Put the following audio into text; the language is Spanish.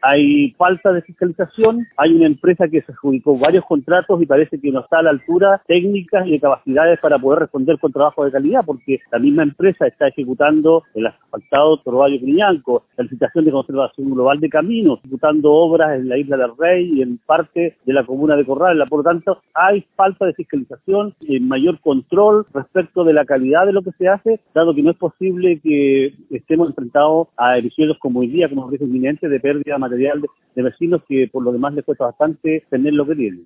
Hay falta de fiscalización, hay una empresa que se adjudicó varios contratos y parece que no está a la altura técnicas y de capacidades para poder responder con trabajo de calidad, porque la misma empresa está ejecutando el asfaltado Torvallo Criñanco, la licitación de conservación global de caminos, ejecutando obras en la Isla del Rey y en parte de la comuna de Corrales. Por lo tanto, hay falta de fiscalización y mayor control respecto de la calidad de lo que se hace, dado que no es posible que estemos enfrentados a episodios como hoy día, como riesgo inminente de pérdida material de vecinos que por lo demás les cuesta bastante tener lo que tienen.